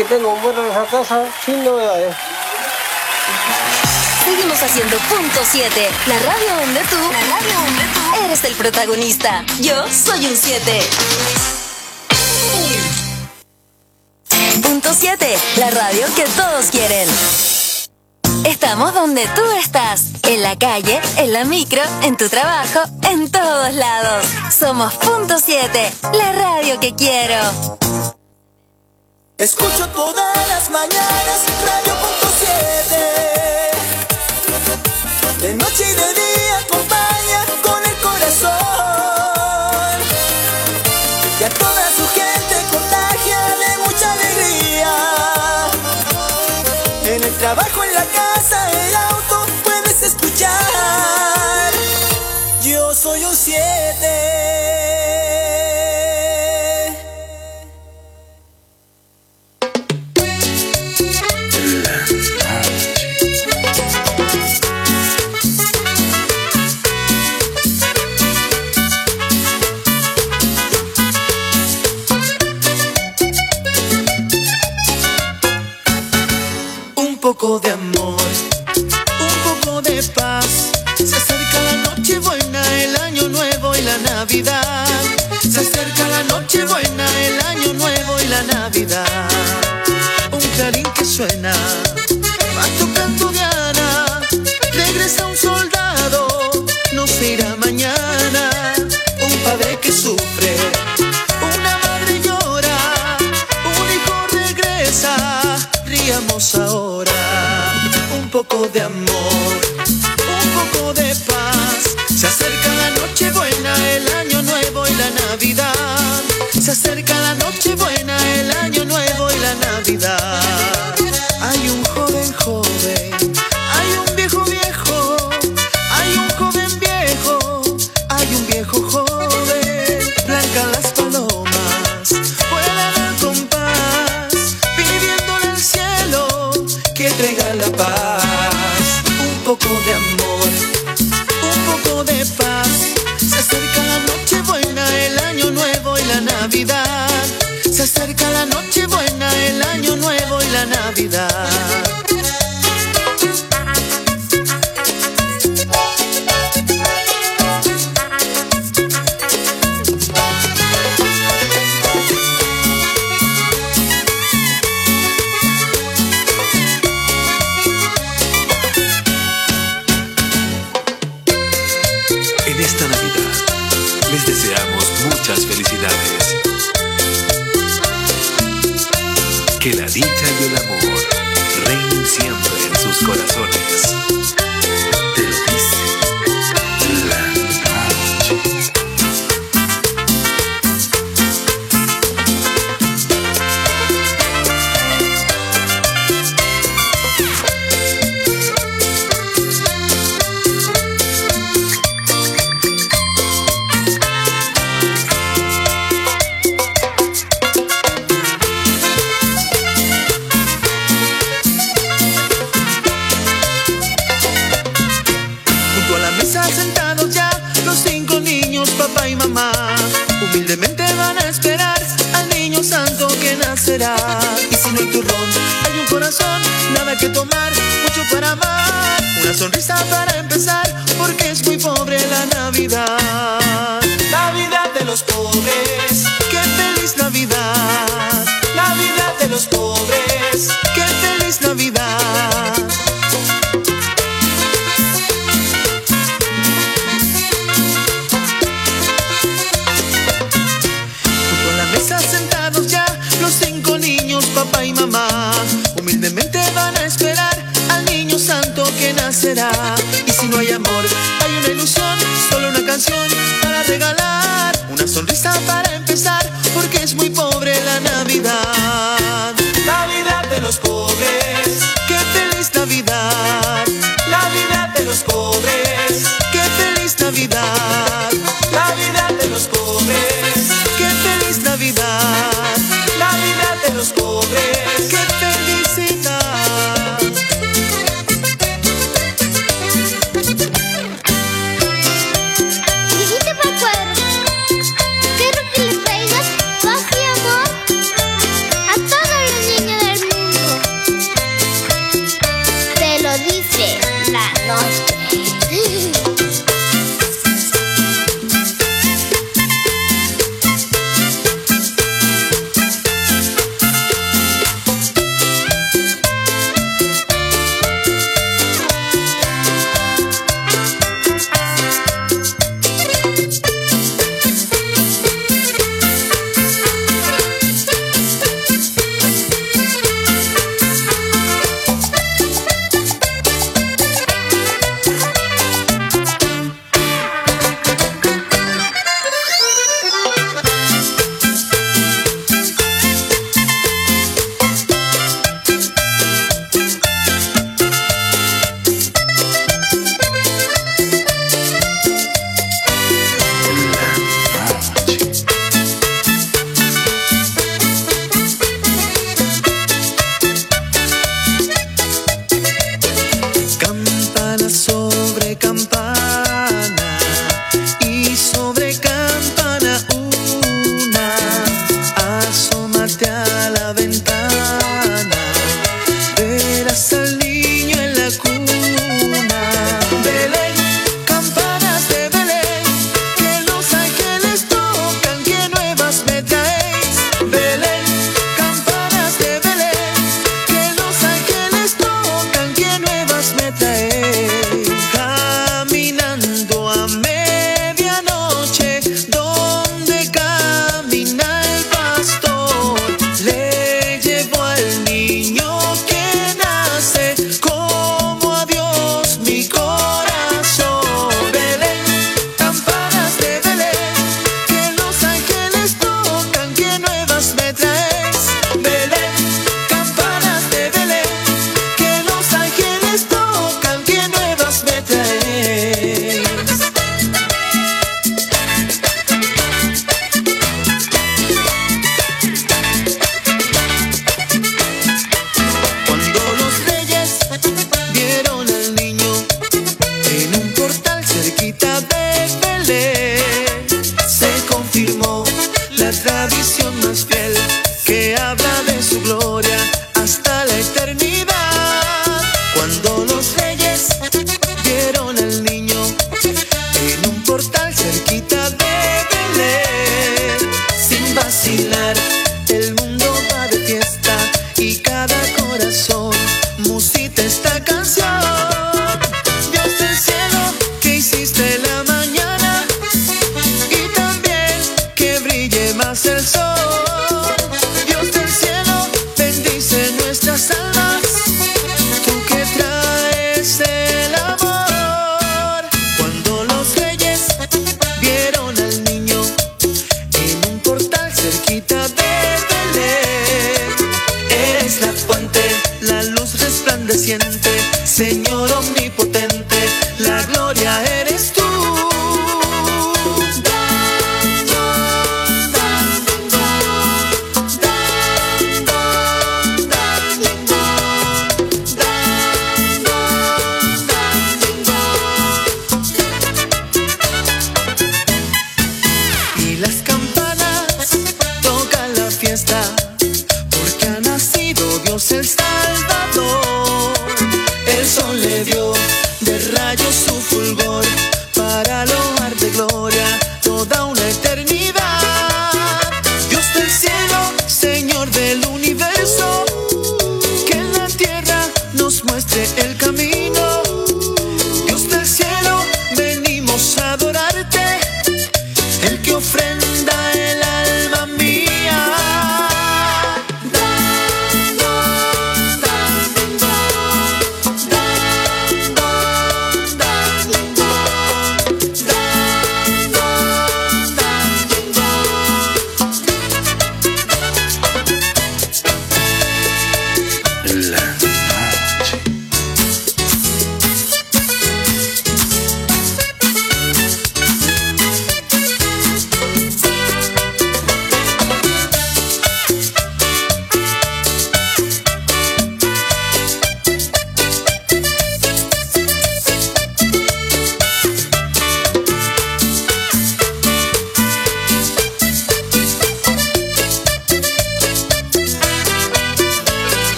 que tengo un buen regreso a casa sin novedades. Seguimos haciendo Punto 7, la radio donde tú eres el protagonista. Yo soy un 7. Punto 7, la radio que todos quieren. Estamos donde tú estás, en la calle, en la micro, en tu trabajo, en todos lados. Somos Punto 7, la radio que quiero. Escucho todas las mañanas Radio Punto 7. De noche y de día acompaña con el corazón. Y a toda su gente contagia de mucha alegría. En el trabajo, en la casa, el auto, puedes escuchar. Yo soy un 7. Un poco de amor, un poco de paz. Se acerca la noche buena, el año nuevo y la Navidad. Se acerca la noche buena, el año nuevo y la Navidad. Un clarín que suena, va tocando Diana. Regresa un soldado, no se irá mañana. Un padre que sufre, una madre llora. Un hijo regresa, ríamos ahora. Un poco de amor, un poco de paz. Se acerca la noche buena, el año nuevo y la Navidad. Se acerca la noche buena, el año nuevo y la Navidad. Hay un joven joven, hay un viejo viejo, hay un joven viejo, hay un viejo joven. Blancan las palomas, vuelan al compás, pidiéndole al cielo que traiga la paz. Un poco de amor, un poco de paz. Se acerca la noche buena, el año nuevo y la Navidad. Se acerca la noche buena, el año nuevo y la Navidad. En esta Navidad les deseamos muchas felicidades. Que la dicha y el amor reinen siempre en sus corazones. Te lo dice la noche. Junto a la mesa sentados ya los 5 niños, papá y mamá. Humildemente van a esperar al niño santo que nacerá. Y si no hay turrón, hay un corazón, nada que tomar, mucho para amar. Una sonrisa para empezar, porque es muy pobre la Navidad. Navidad de los pobres, qué feliz Navidad. Navidad de los pobres, qué feliz Navidad. Sentados ya los 5 niños, papá y mamá. Humildemente van a esperar al niño santo que nacerá. Y si no hay amor, hay una ilusión, solo una canción para regalar. Una sonrisa para empezar, porque es muy pobre la Navidad. Navidad de los pobres, qué feliz Navidad. Navidad de los pobres, qué feliz Navidad. Navidad de los pobres, qué feliz Navidad. Navidad de los pobres, qué felicidad. Dijiste Pascuero, ¿qué es lo que les a la ventana, verás al niño en la cuna. Belén, campanas de Belén, que los ángeles tocan, que nuevas me traéis. Belén, campanas de Belén, que los ángeles tocan, que nuevas me traéis. Caminando a medianoche, donde camina el pastor, le llevo al niño que nace, como a Dios mi corazón. Belén, campanas de Belén, que los ángeles tocan, que nuevas me traéis. Belén, campanas de Belén, que los ángeles tocan, que nuevas me traéis. Cuando los reyes vieron al niño en un portal cerquita de Belén, se confirmó la tradición más fiel que habla de su gloria hasta la eternidad. Cuando los reyes vieron al niño en un portal cerquita de Belén, sin vacilar, el mundo va de fiesta y cada corazón musita esta canción. Dios del cielo, que hiciste la mañana y también que brille más el sol. Dios del cielo, bendice nuestras almas, tú que traes el amor. Cuando los reyes vieron al niño en un portal cerquita de Belén, eres la fuente, la luz resplandeciente, Señor omnipotente, la gloria eres tú. Y las campanas tocan la fiesta, porque ha nacido Dios el Salvador. El sol le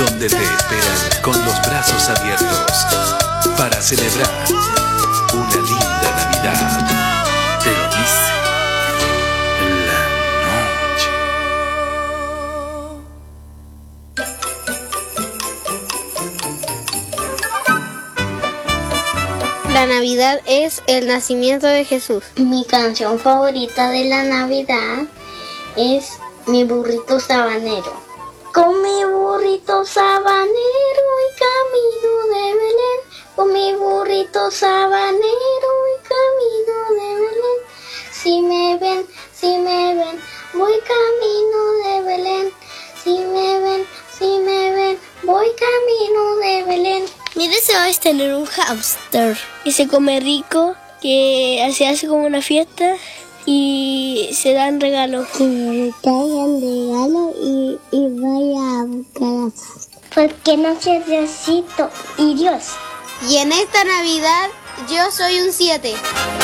donde te esperan con los brazos abiertos para celebrar una linda Navidad. Te lo dice la noche. La Navidad es el nacimiento de Jesús. Mi canción favorita de la Navidad es Mi burrito sabanero. Con mi burrito sabanero y camino de Belén. Con mi burrito sabanero y camino de Belén. Si me ven, voy camino de Belén. Si me ven, voy camino de Belén. Mi deseo es tener un hámster que se come rico, que se hace como una fiesta y se dan regalos. Que me traigan regalos y vaya a buscar. Porque no soy Diosito y Dios. Y en esta Navidad yo soy un 7.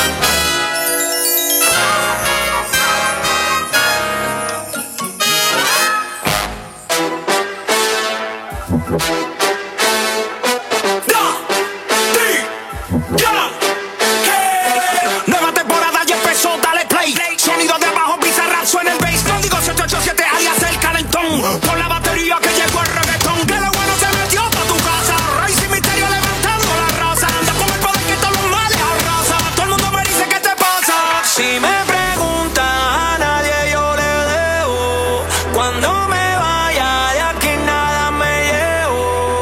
Nueva temporada ya empezó, dale play. Sonido de abajo, bizarra, suena el bass. Código 787 alias el calentón. Con la batería que llegó el reggaetón. Que lo bueno se metió pa' tu casa. Rey sin misterio levantando la raza. Anda con el poder que todos los males arrasa. Todo el mundo me dice ¿qué te pasa? Si me preguntan a nadie yo le debo. Cuando me vaya de aquí nada me llevo.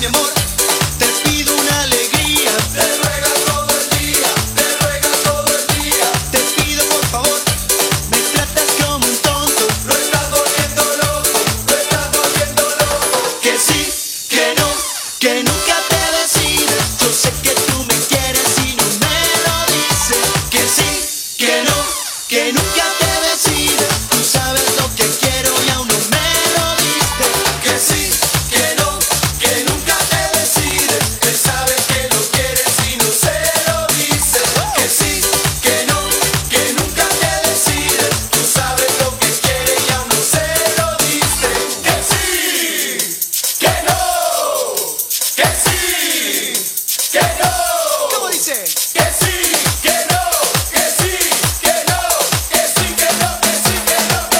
mi amor, te pido una alegría. Te ruega todo el día, te ruega todo el día. Te pido por favor, me tratas como un tonto. Lo estás volviendo loco, lo estás volviendo loco. Que sí, que no, que nunca te decides. Yo sé que tú me quieres y no me lo dices. Que sí, que no, que nunca te decides. Tú sabes lo que quiero y aún no me lo diste. Que sí, que no, que nunca te decides. Él sabe que lo quieres y no se lo dices. Que sí, que no, que nunca te decides. Tú sabes lo que quieres y aún no se lo diste. Que sí, que no, que sí, que no. ¿Cómo dice? Que sí, que no, que sí, que no, que sí, que no, que sí, que no, que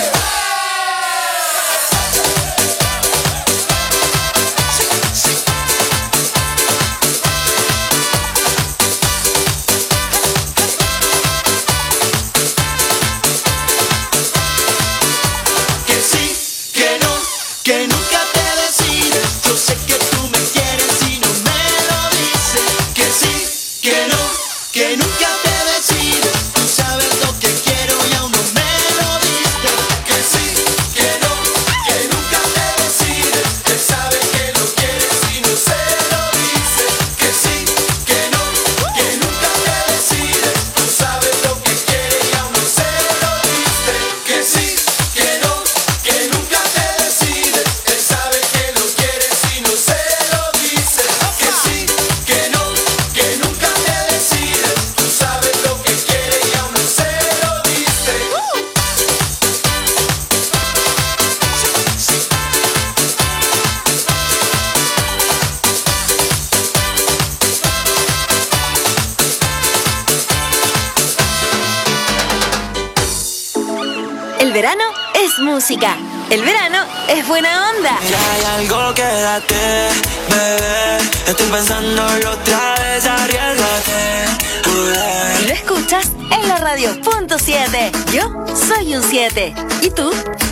Que sí, que no, que nunca te decides. Yo sé que tú me quieres y no me lo dices. Que sí, que no, que nunca te decides. Tú sabes lo que quiero y aún no me lo diste. Que sí, que no, que nunca te decides. Él sabe que lo quieres y no se lo dices. Que sí, que no, que nunca te decides. Tú sabes lo que quieres y aún no se lo diste. Que sí, que no, que nunca te decides. Él sabe que lo quieres y no se lo dices. Que sí, que no, que nunca te decides. Tú sabes lo que quieres y aún no se lo diste. El verano es música. El verano es buena onda. Ya hay algo, quédate, bebé. Estoy pensándolo otra vez, arriesgate. Y lo escuchas en la radio punto 7. Yo soy un 7. ¿Y tú?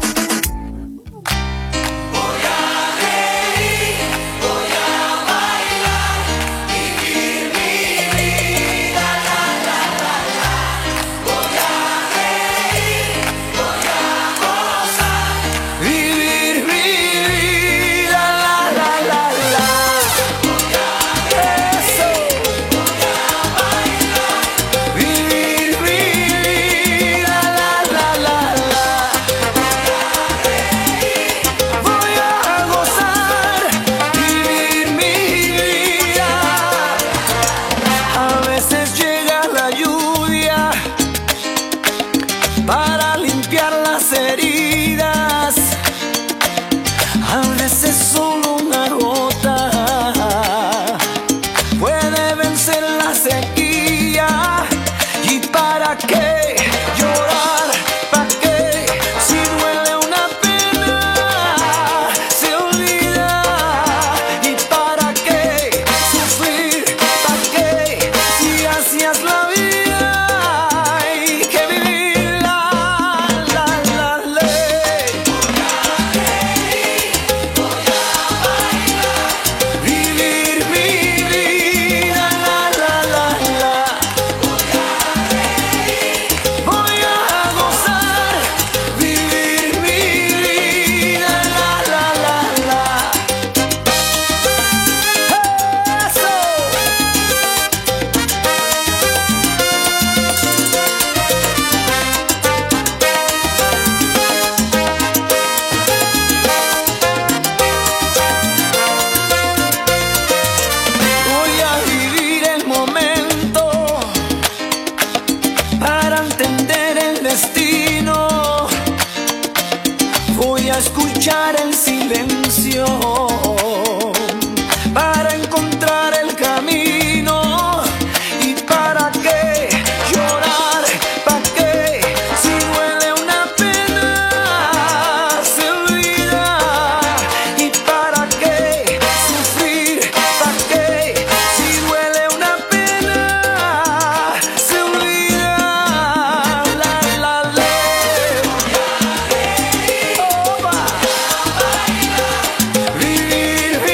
Vivir mi vida, la, la, la, la. Eso. Vivir mi vida, la, la, la, la. Voy a gozar, vivir mi vida. A veces llega la lluvia para limpiar las heridas. A veces solo una gota puede vencer la sequía. ¿Y para qué llorar? ¿Para qué? Si duele una pena, se olvida. ¿Y para qué sufrir? ¿Para qué? Si hacías la vida, hay que vivirla, la, la, ley. Vivir mi vida, la, la, la, la. Voy a gozar, vivir mi vida, la, la, la, la. Eso. Voy a vivir el momento para entender el destino. Voy a escuchar el silencio para encontrar el camino. ¿Y para qué llorar? ¿Para qué? Si duele una pena, se olvida. ¿Y para qué sufrir? ¿Para qué? Si duele una pena, se olvida. La, la, ley. Opa. Vivir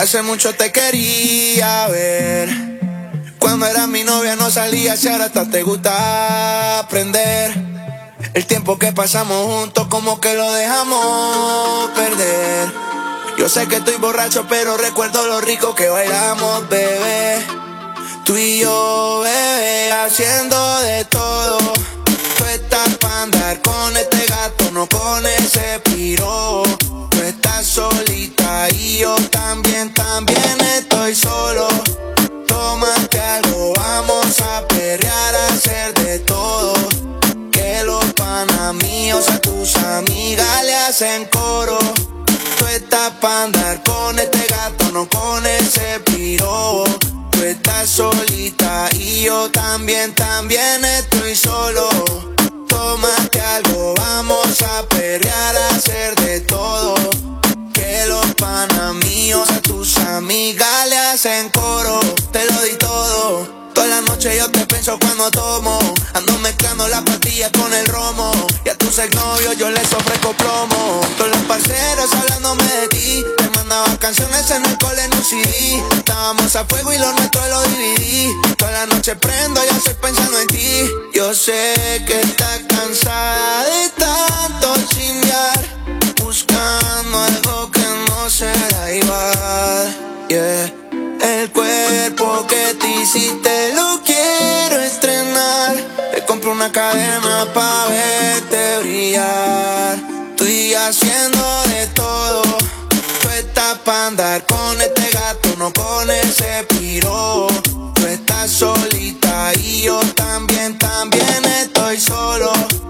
Hace mucho te quería ver. Cuando eras mi novia no salías y ahora hasta te gusta aprender. El tiempo que pasamos juntos como que lo dejamos perder. Yo sé que estoy borracho pero recuerdo lo rico que bailamos, bebé. Tú y yo, bebé, haciendo de todo. Tú estás pa' andar con este gato, no con ese piro. Tú estás solita y yo también estoy solo. Tómate algo, vamos a perrear, a hacer de todo. Que los panas míos a tus amigas le hacen coro. Tú estás pa' andar con este gato, no con ese piro. Tú estás solita y yo también estoy solo. Tómate algo, vamos a perrear, a hacer de todo. Que los panas míos a tus amigas le hacen coro. Te lo di todo. Toda la noche yo te pienso cuando tomo. Ando mezclando las pastillas con el romo. Y a tus exnovios yo les ofrezco plomo. Todos los parceros hablándome de ti. Te mandaba canciones en el cole en un CD. Estábamos a fuego y lo nuestro lo dividí. Toda la noche prendo, yo estoy pensando en ti. Yo sé que estás cansada de tanto chingar, buscando algo que no será igual, yeah. El cuerpo que te hiciste lo quiero estrenar. Te compro una cadena pa' verte brillar. Estoy haciendo de todo. Tú estás pa' andar con este gato, no con ese piro. Tú estás solita y yo también estoy solo.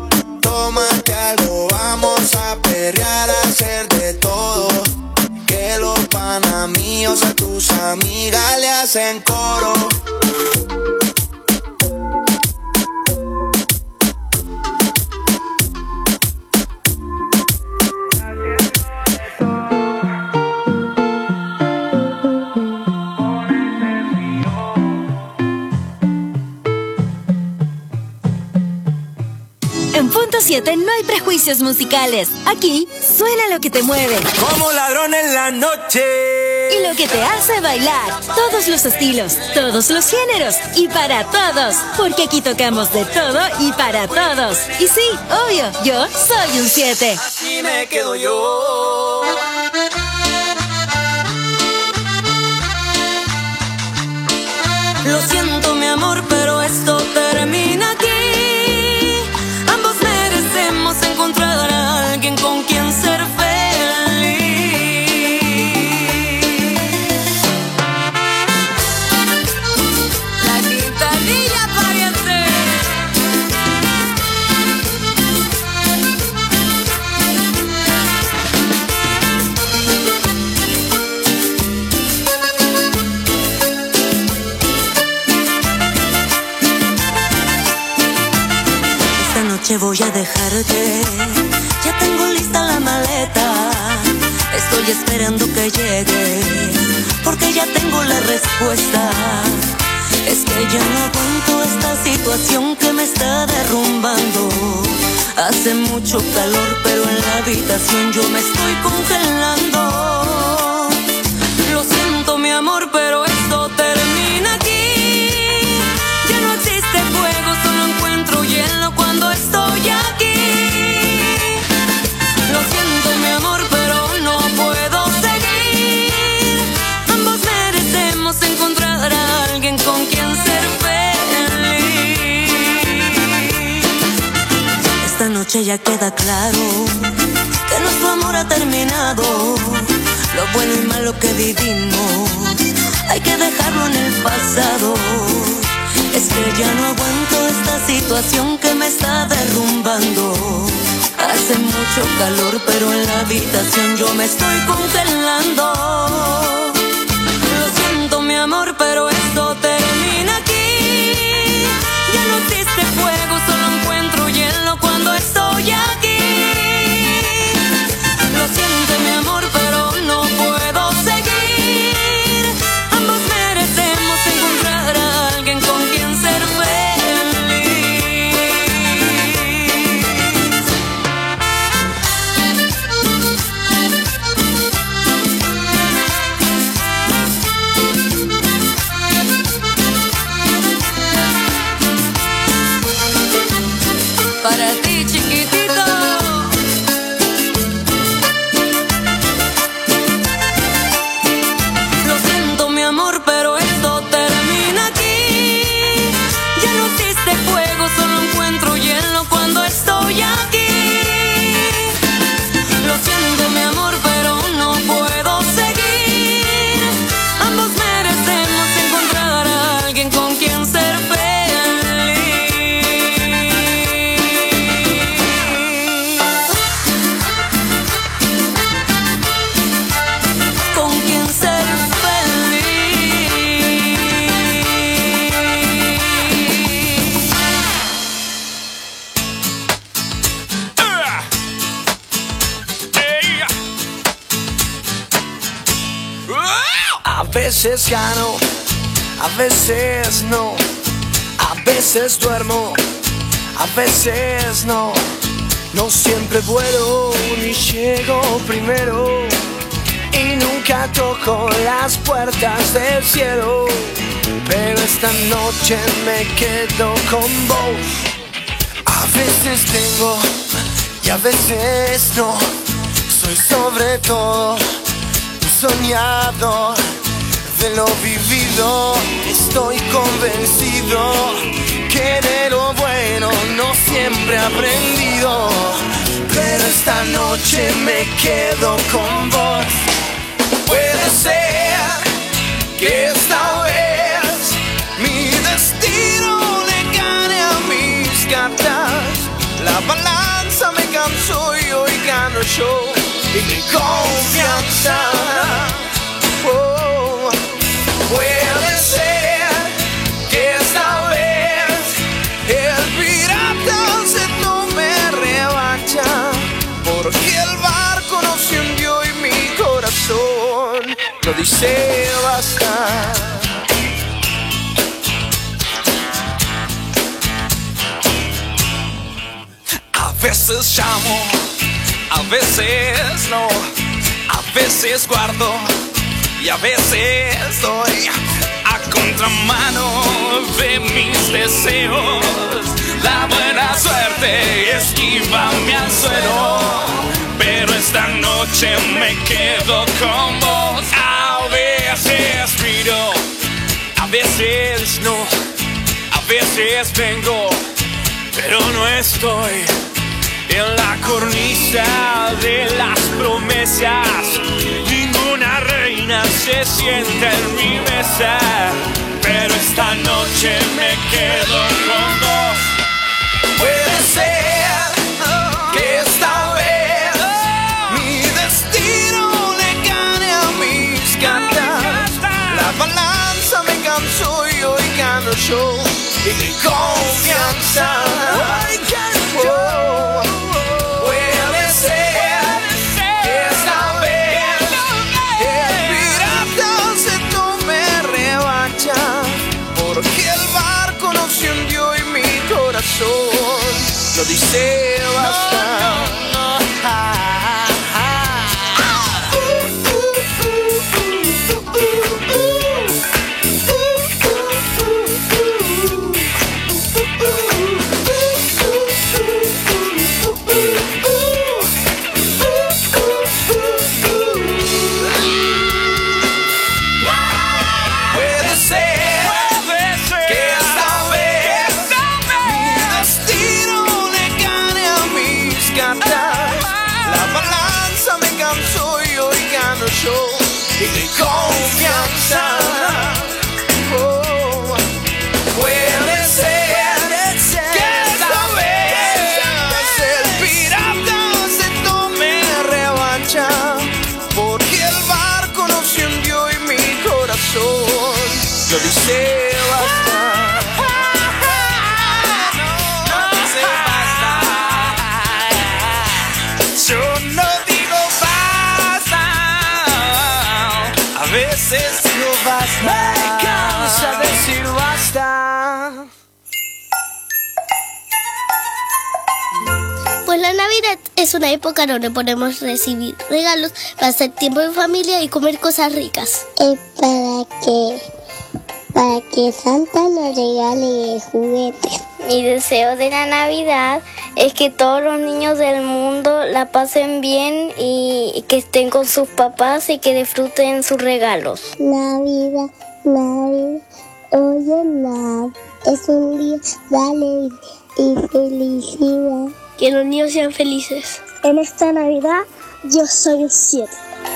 Tómate algo, vamos a perrear, a hacer de todo. Que los panas míos a tus amigas le hacen coro. En Punto 7 no hay prejuicios musicales. Aquí suena lo que te mueve. Como ladrón en la noche. Y lo que te hace bailar. Todos los estilos, todos los géneros y para todos. Porque aquí tocamos de todo y para todos. Y sí, obvio, yo soy un 7. Así me quedo yo. Lo siento, mi amor, pero esto termina aquí. Ambos merecemos encontrar a alguien con quien ser feliz. La guitarrilla pariente. Voy a dejarte, ya tengo lista la maleta. Estoy esperando que llegues, porque ya tengo la respuesta. Es que ya no aguanto esta situación que me está derrumbando. Hace mucho calor, pero en la habitación yo me estoy congelando. Lo siento, mi amor, pero esto termina aquí. Ya no existe fuego, solo encuentro hielo cuando estoy aquí. Lo siento, mi amor, pero no puedo seguir. Ambos merecemos encontrar a alguien con quien ser feliz. Esta noche ya queda claro que nuestro amor ha terminado. Lo bueno y malo que vivimos hay que dejarlo en el pasado. Es que ya no aguanto esta situación que me está derrumbando. Hace mucho calor, pero en la habitación yo me estoy congelando. Lo siento, mi amor, pero esto termina aquí. Ya no existe fuego, solo encuentro hielo cuando estoy aquí. Lo siento, mi amor, pero no puedo seguir. Ambos merecemos encontrar a alguien con quien ser feliz. veces gano, a veces no. A veces duermo, a veces no. No siempre vuelo ni llego primero. Y nunca toco las puertas del cielo. Pero esta noche me quedo con vos. A veces tengo y a veces no. Soy sobre todo un soñador de lo vivido. Estoy convencido que de lo bueno no siempre he aprendido. Pero esta noche me quedo con vos. Puede ser que esta vez mi destino le gane a mis cartas. La balanza me cansó y hoy gano yo. Y mi confianza. Oh, puede ser que esta vez el pirata se tome revancha. Porque el barco no se hundió y mi corazón lo dice basta. A veces llamo, a veces no. A veces guardo y a veces doy a contramano de mis deseos. La buena suerte esquiva mi anzuelo. Pero esta noche me quedo con vos. A veces miro, a veces no. A veces vengo, pero no estoy en la cornisa de las promesas. Ninguna reina se sienta en mi mesa. Pero esta noche me quedo con vos. Puede ser que esta vez mi destino le gane a mis cartas. La balanza me cansó y hoy gano yo. Y mi confianza. Oh, puede ser que esta vez el pirata se tome revancha. Porque el barco no se hundió y mi corazón lo dice basta. Y mi confianza. Oh, puede ser que esta vez el pirata se tome revancha. Porque el barco no se hundió y mi corazón lo dice basta. No dice basta. Yo no digo basta. A veces digo basta. Me cansa decir basta. Pues la Navidad es una época donde podemos recibir regalos, pasar tiempo en familia y comer cosas ricas. Es para que Santa nos regale juguetes. Mi deseo de la Navidad es que todos los niños del mundo la pasen bien y que estén con sus papás y que disfruten sus regalos. Navidad, oye, es un día de alegría y felicidad. Que los niños sean felices. En esta Navidad yo soy un 7.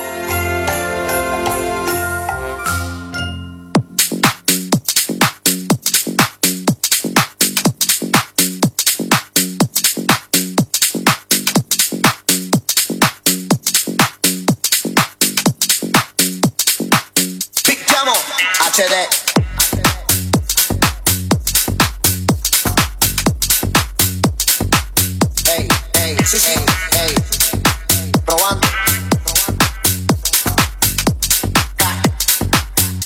HD. Sí, probando.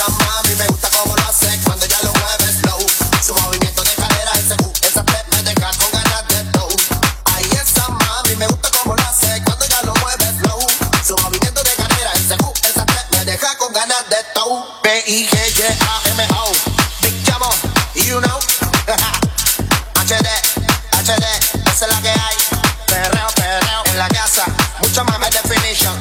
esa mami me gusta como lo hace cuando ella lo mueve slow. Su movimiento de cadera, ese esa step me deja con ganas de flow. Ay, esa mami me gusta como lo hace cuando ella lo mueve slow. Su movimiento de cadera, ese esa step me deja con ganas de flow. B-I-G-J-A-M-O, Big Jamo, you know. HD, esa es la que hay. Perreo en la casa, mucho más definition.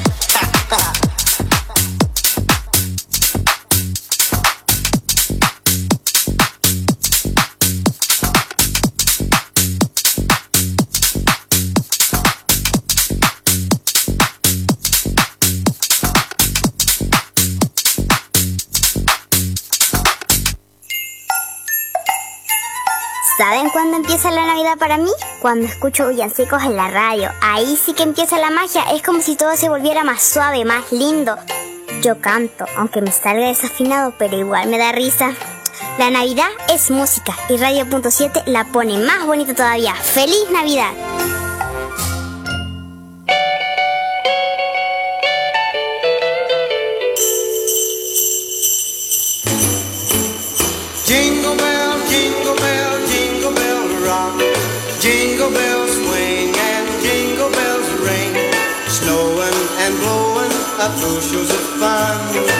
¿Saben cuándo empieza la Navidad para mí? Cuando escucho villancicos en la radio. Ahí sí que empieza la magia. Es como si todo se volviera más suave, más lindo. Yo canto, aunque me salga desafinado, pero igual me da risa. La Navidad es música y Radio.7 la pone más bonita todavía. ¡Feliz Navidad! Jingle bell, jingle bell, jingle bell rock. Jingle bells swing and jingle bells ring. Snowing and blowing up bushels of fun.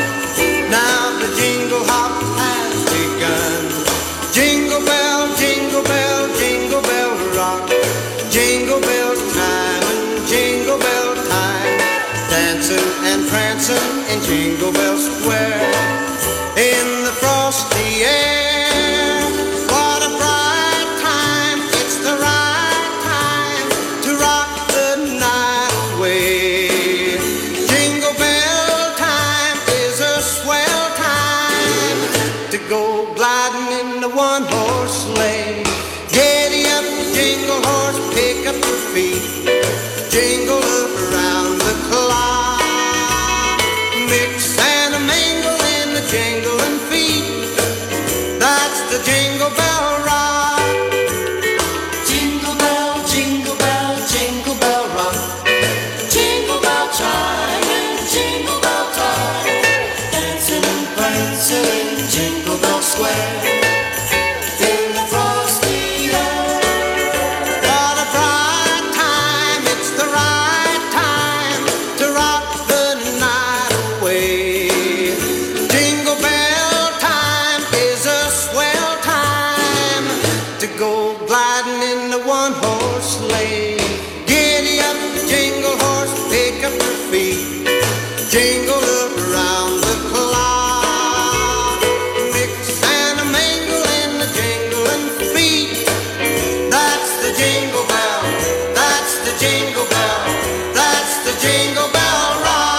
Now the jingle hop has begun. Jingle bell, jingle bell, jingle bell rock. Jingle bell time and jingle bell time. Dancing and prancing in Jingle Bell Square. In the frosty air, what a bright time. It's the right time to rock the night away. Jingle bell time is a swell time to go gliding in the one-horse sleigh. Giddy up, jingle horse, pick up your feet. Jingle around the clock. Mix and a mingle in the jingling feet. That's the Jingle Bell Rock. Jingle bell, jingle bell, jingle bell rock. Jingle bell chime and jingle bell time. Dancing and prancing in Jingle Bell Square. In the frosty air. What a bright time, it's the right time to rock the night away. Jingle bell time is a swell time to go gliding in the one-horse sleigh. Giddy up, jingle horse, pick up your feet. Jingle around the clock. Mix and a mingle in the jingling feet. That's the Jingle Bell, that's the Jingle Bell, that's the Jingle Bell Rock.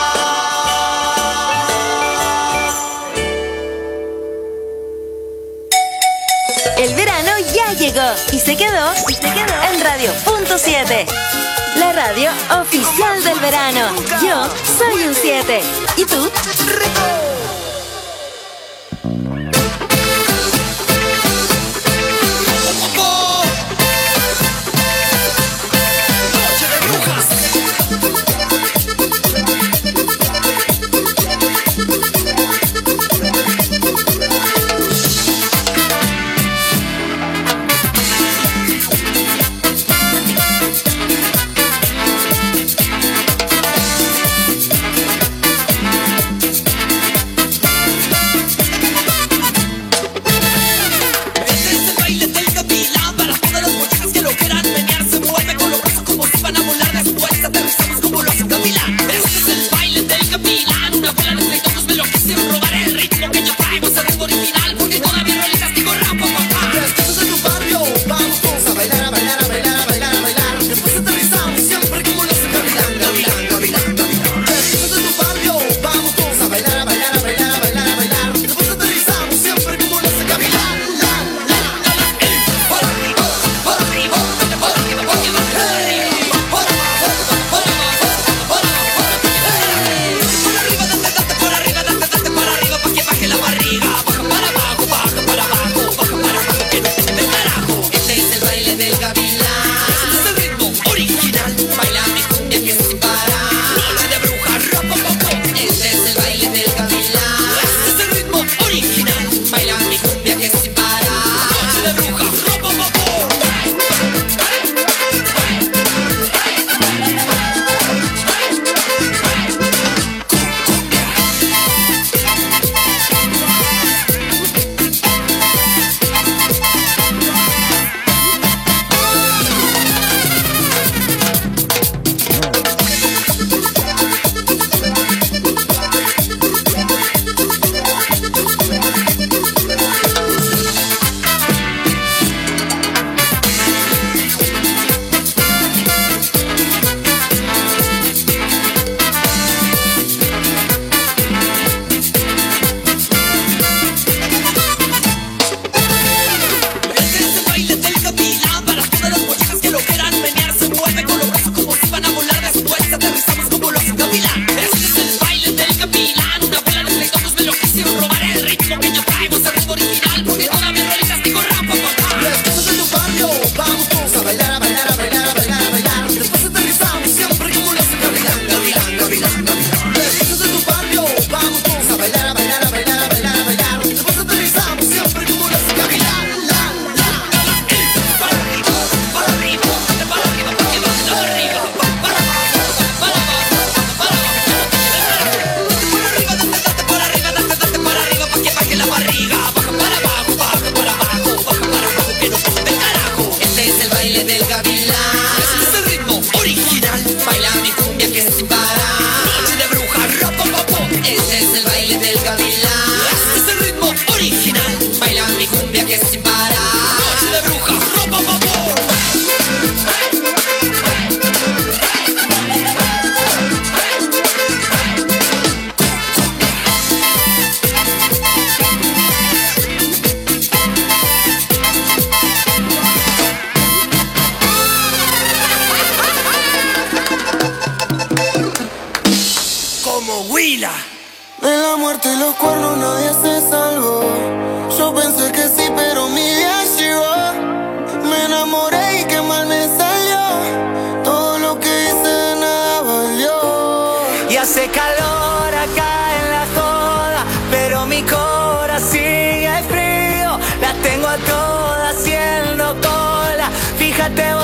El verano ya llegó y se quedó en Radio.7. La radio oficial del verano. Yo soy un 7. ¿Y tú?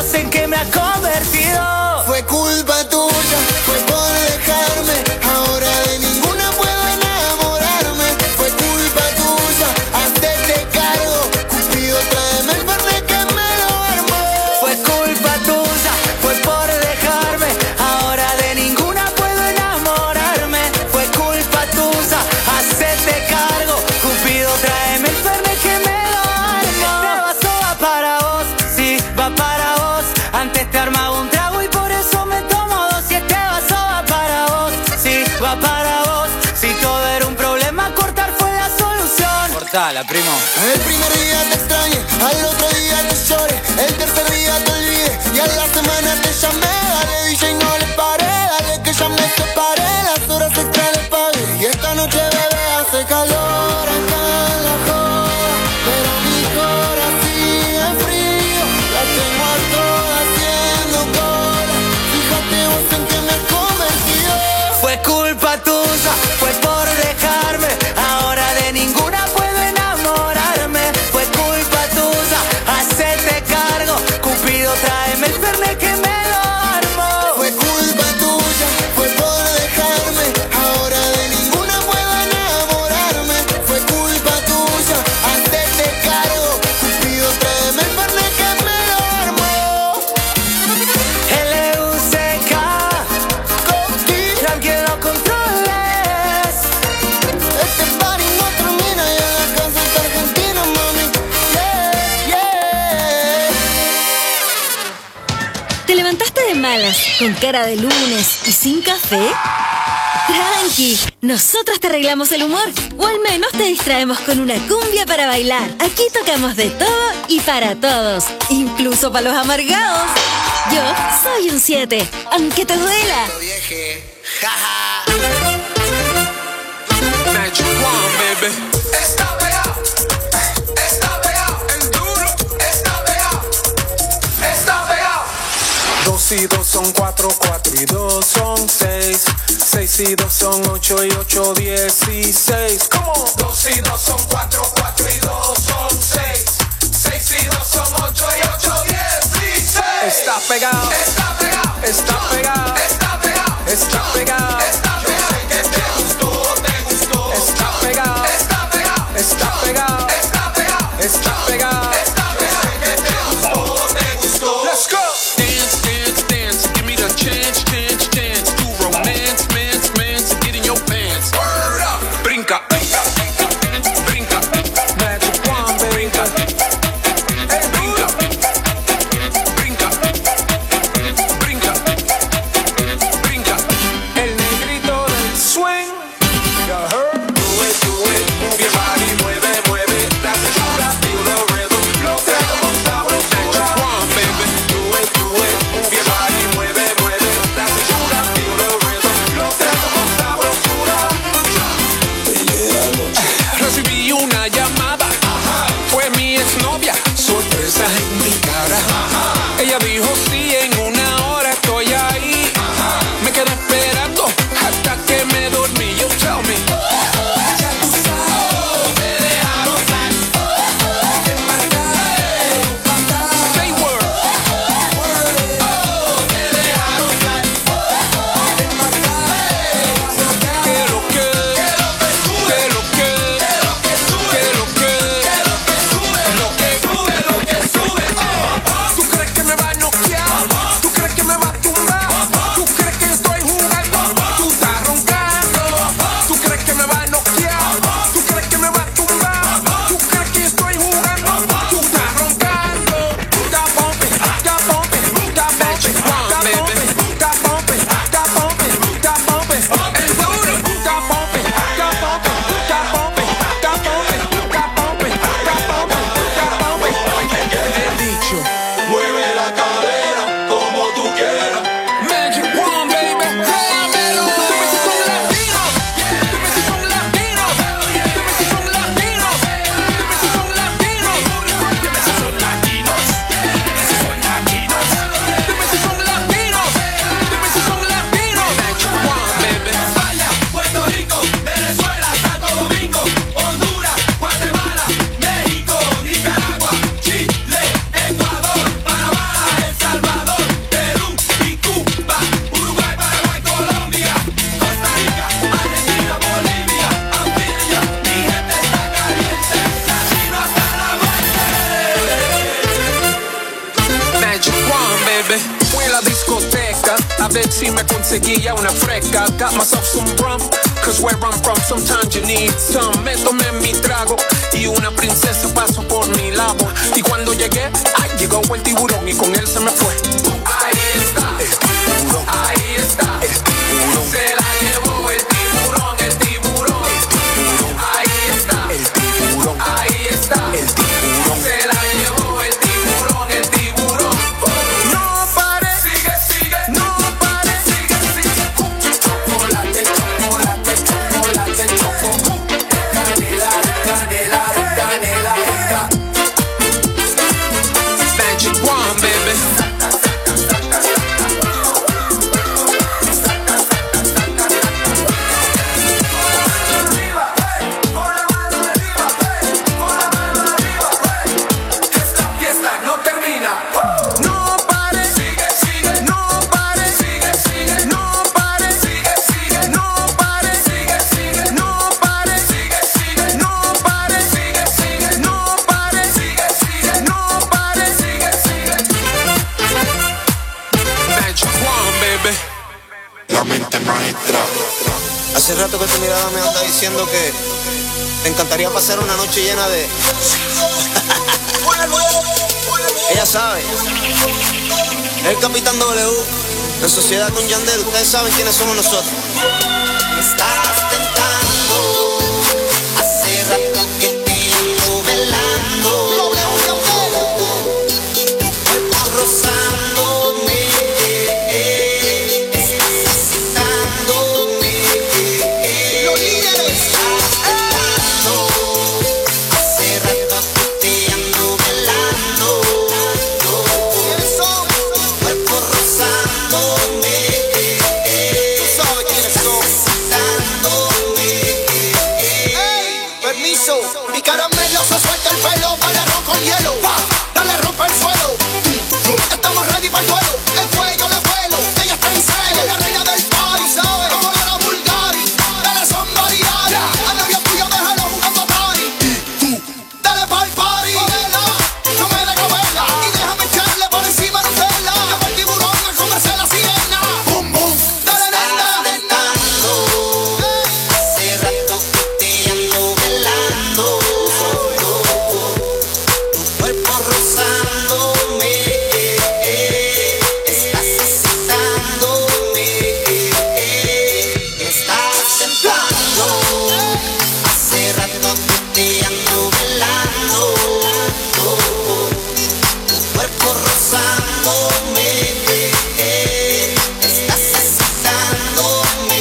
vos en qué me ha convertido. Fue culpa tuya, fue por dejarme. Ahora de ninguna puedo enamorarme. Fue culpa tuya, hacerte cargo. Cupido, tráeme el verde que me lo armó. Fue culpa tuya, fue por dejarme. Ahora de ninguna puedo enamorarme. Fue culpa tuya, hacerte cargo. Cupido, tráeme el verde que me lo armó. Este vaso va para vos, sí, va para vos. Antes te armaba un trago y por eso me tomo dos. Y este vaso va para vos, sí, va para vos. Si todo era un problema, cortar fue la solución. Cortala, primo. El primer día te extrañé, al otro día te lloré. El tercer día te olvidé y a la semana te llamé. Dale DJ, no le paré, dale que ya me separé. Las horas extra le pagué y esta noche bebé hace calor acá en la joda. Pero mi corazón sigue frío, la tengo a todas haciendo cola. Fíjate vos en que me he convertido. Fue culpa tuya, fue por dejarme. Ahora de ninguna puedo enamorarme. Fue culpa tuya, hacerte cargo. Cupido, tráeme el fernet que me lo armó. Fue culpa tuya, fue por dejarme. Ahora de ninguna puedo enamorarme. Fue culpa tuya, hacerte cargo. Cupido, tráeme el fernet que me lo armó. L-U-C-K, tranquilo, no controles. Este party no termina y en la casa está Argentina, mami. Yeah, yeah. ¿Te levantaste de malas, con cara de lunes y sin café? Tranqui, nosotros te arreglamos el humor, o al menos te distraemos con una cumbia para bailar. Aquí tocamos de todo y para todos, incluso para los amargados. Yo soy un 7, aunque te duela. Magic One, baby. Está pegado, el duro, está pegado, está pegado. 2 y 2 son 4, 4 y 2 son 6. 6 y 2 son 8 y 8, 16. ¿Cómo? 2 y 2 son 4, 4 y 2 son 6. 6 y 2 son 8 y 8, 16. Está pegado, Está pegado, está pegado, está pegado, está pegado, está pegado. Que te gustó, te gustó. está pegado, Está pegado, está pegado, está pegado, está pegado. está pegado. Que te gustó, te gustó. Let's go. Dance, dance, dance. Give me the chance, chance, chance to romance, mance, mance, and get in your pants. Word up. Brinca, brinca, brinca, Magic One, baby. brinca, brinca, brinca, brinca, brinca. El negrito del swing. You heard? Do it, move your body, mueve, mueve. La cintura, feel the rhythm. Lo traemos sabrosura. Magic One, baby. Do it, move your body, mueve, mueve. La cintura, feel the rhythm. Lo traemos sabrosura. Recibí una llamada, fue mi exnovia, sorpresa en mi cara. Ella dijo sí, en una hora estoy ahí. Me quedé esperando hasta que me dormí. You tell me. Say word. Que lo que, que lo que, que lo que, lo que sube. ¿Tú crees que me va a noquear? a ver si me conseguía una fresca. Got myself some rum, cause where I'm from sometimes you need some. Me tomé mi trago y una princesa pasó por mi lado. Y cuando llegué, ay, llegó el tiburón y con él se me fue. Ahí está, el tiburón. Ahí está, el tiburón. Se la llevó el tiburón, el tiburón. El tiburón. Ahí está, el tiburón. Ahí está, el tiburón. Se la llevó el tiburón, el tiburón. No pare, sigue, sigue. No pare, sigue, sigue. Chocolate, chocolate, chocolate, choco. Canela, canela, canela, canela. Magic Wand, baby. Hace rato que tu mirada me anda diciendo que te encantaría pasar una noche llena de... Ella sabe. El Capitán W, en sociedad con Yandel. Ustedes saben quiénes somos nosotros. Me estás tentando, hace rato que te ando velando. Cuerpo rozándome, estás excitándome. Los líderes estás tentando, hace rato que te ando velando. Cuerpo rozándome, sabes quiénes son. Permiso, mi caramelo se suelta el pelo, dale arroz con hielo, dale rompe el suelo. Estamos ready para el duelo, el cuello le vuelo, ella está en celo, la reina del party, ¿sabes? Como la Bulgari, dale son variedades, a novio tuyo déjalo jugando party. Dale pa'l party, no me dejo verla, y déjame echarle por encima de Nutella. Llevo el tiburón a comerse la sirena. Boom, boom, dale nena. Hace rato que te ando velando, tu cuerpo rozándome, estás excitándome, me estás tentando. Hace rato que te ando velando, tu cuerpo rozándome, estás excitándome.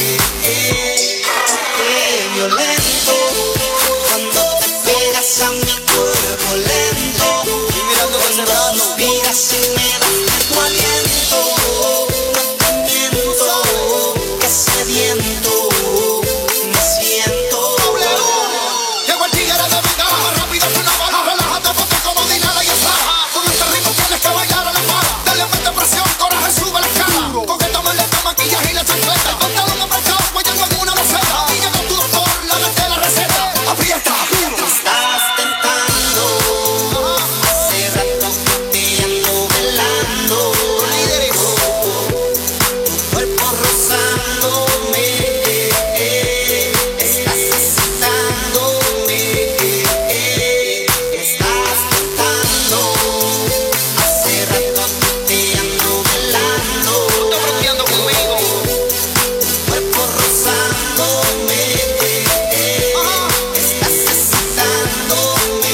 Qué violento cuando te pegas a mi cuerpo lento. Y mirando desde el lado. Suspiras y me das tu aliento. No te miento, que sediento me siento. Llegó el tigre de ventaja, más rápido que una bala. Relájate, ponte como Dinara y Slaja. Con este ritmo tienes que bailar a la pala. Dale mete presión, coraje, sube la escala. Coquétame el maquillaje y la chancleta. Pantalón apretado, guayando en una loseta. Y llegó tu doctor, la de la receta. Aprieta, me estás tentando. Hace rato que te ando velando. Líderes, tu cuerpo rozándome, estás excitándome, me estás tentando. Hace rato que te ando velando. Tú estás broteando conmigo. Tu cuerpo rozándome, estás excitándome.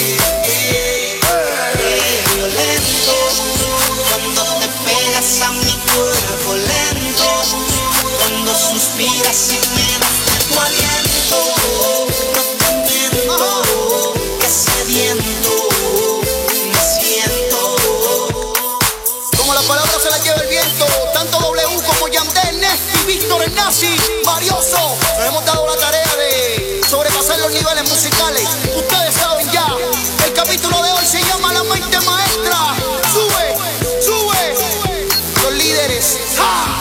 Qué violento cuando te pegas a mi cuerpo lento, cuando suspiras y me das tu aliento. No te miento, que sediento me siento. Como la palabra se la lleva el viento, tanto W como Yandel, Nesty, Víctor, el Nazi, Marioso, nos hemos dado la tarea de sobrepasar los niveles musicales. Ustedes saben ya, el capítulo de hoy se llama La Mente Maestra. Sube, sube, los líderes. ¡Ja!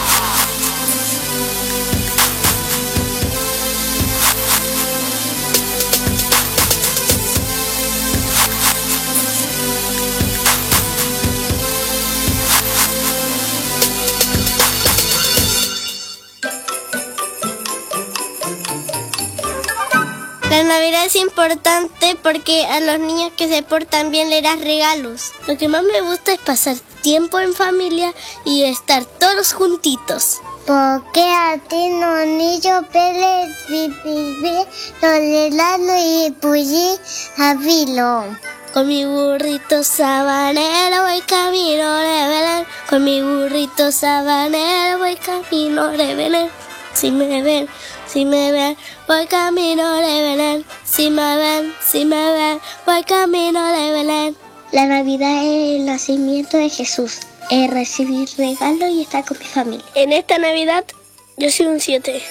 Navidad es importante porque a los niños que se portan bien le das regalos. Lo que más me gusta es pasar tiempo en familia y estar todos juntitos. Porque a ti no niño pele pipi tolerano y pulli avilo. Con mi burrito sabanero voy camino de Belén. Con mi burrito sabanero voy camino de Belén. Si me ven, voy camino de Belén. Si me ven, voy camino de Belén. La Navidad es el nacimiento de Jesús. Es recibir regalos y estar con mi familia. En esta Navidad yo soy un 7.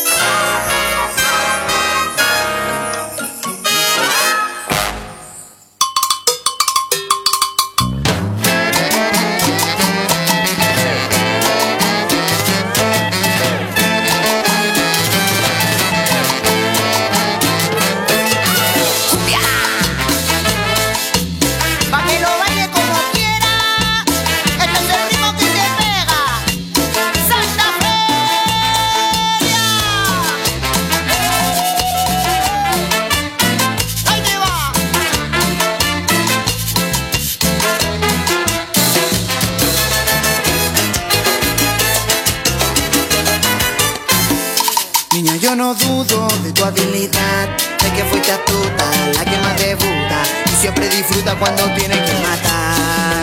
Niña, yo no dudo de tu habilidad, de que fuiste astuta, la que más debuta y siempre disfruta cuando tiene que matar.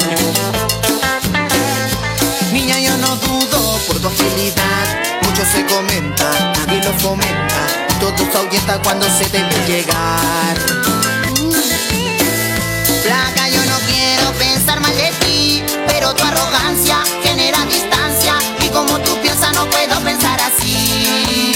Niña, yo no dudo por tu agilidad, mucho se comenta, nadie lo fomenta, todo se ahuyenta cuando se te ve llegar. Flaca, yo no quiero pensar mal de ti, pero tu arrogancia genera distancia y como tú piensas no puedo pensar así.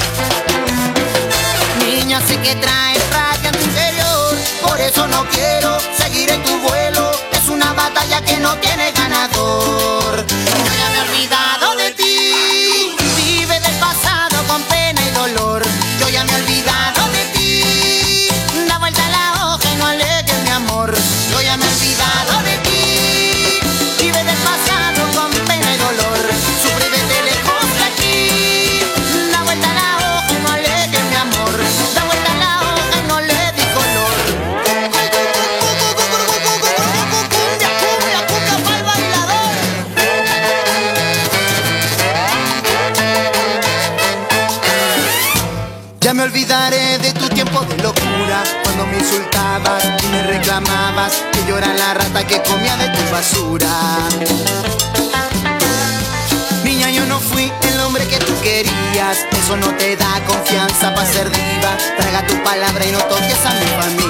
Niña, sé que traes rabia en tu interior, por eso no quiero seguir en tu vuelo. Es una batalla que no tiene ganador. Yo ya me he olvidado de ti, vive del pasado con pena y dolor. Yo ya me he olvidado de ti, da vuelta la hoja y no alegues mi amor. Yo ya me he olvidado de ti, vive del pasado con pena y dolor. Sufre desde lejos de aquí, da vuelta la hoja y no alegues mi amor. Da vuelta la hoja y no le di color. Cumbia, cumbia, cumbia pa'l bailador. Ya me olvidaré de tu tiempo de locura, cuando me insultabas y me reclamabas que yo era la rata que comía de tu basura. Niña, yo no fui el hombre que tú querías, eso no te da confianza para ser diva. Traga tu palabra y no toques a mi familia.